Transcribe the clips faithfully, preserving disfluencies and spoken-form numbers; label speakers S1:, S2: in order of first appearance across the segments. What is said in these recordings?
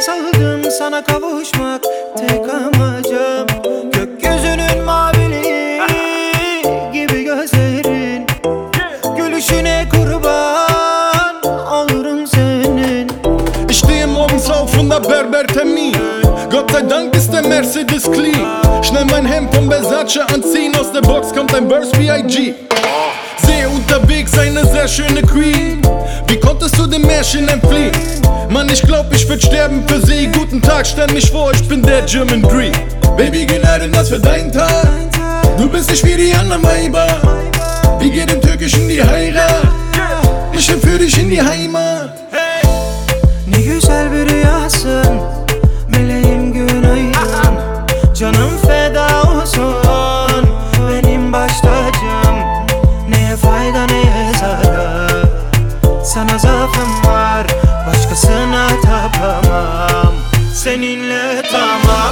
S1: saldım sana kavuşmak tek amacım. Gökyüzünün maviliği gibi gözlerin, gülüşüne kurban olurum senin.
S2: Ich stehe morgens auf und hab Berbertermin. Gott sei Dank ist der Mercedes clean. Schnell mein Hemd von Versace anziehen, aus der Box kommt ein Burst B I G. Sehe unterwegs eine sehr schöne Queen. Wie konntest du dem Märchen entfliehen? Mann, ich glaub, ich würd sterben für sie. Guten Tag, stell mich vor, ich bin der German Dream. Baby, Gnade, das für deinen Tag. Du bist nicht wie die anderen Weiber. Wir gehen im Türkischen die Heirat. Ich entführ dich in die Heimat.
S1: Ne güzel bir rüyasın, meleğim günaydın. Canım feda olsun, benim baş tacım. Neye fayda neye zarar, sana zaafım var, başkasına tapamam. Seninle tamam,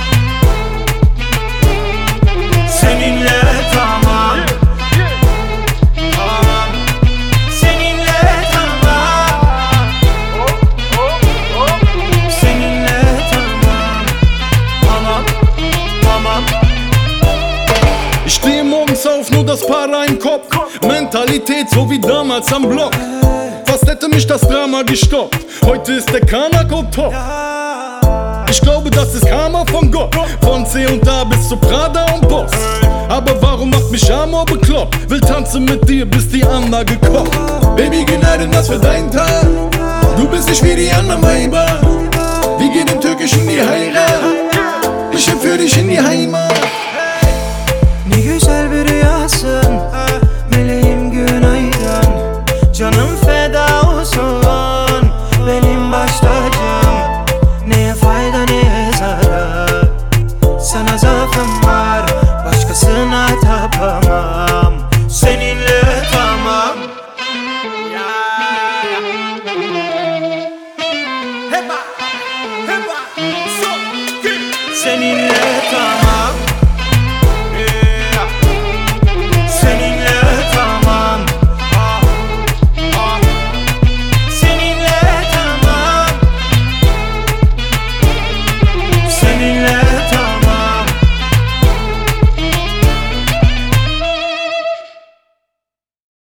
S1: seninle tamam, tamam. Seninle tamam, seninle tamam, tamam, tamam.
S2: Ich stehe morgens auf, nur das Para im Kopf. Mentalität so wie damals am Block. Fast hätte mich das Drama gestoppt. Heute ist der Kanako top. Ich glaube, das ist Karma von Gott. Von C und A bis zu Prada und Boss. Aber warum macht mich Amor bekloppt? Will tanzen mit dir, bis die Anlage kocht. Baby, Gnade, das für deinen Tag. Du bist nicht wie die anderen Weiber.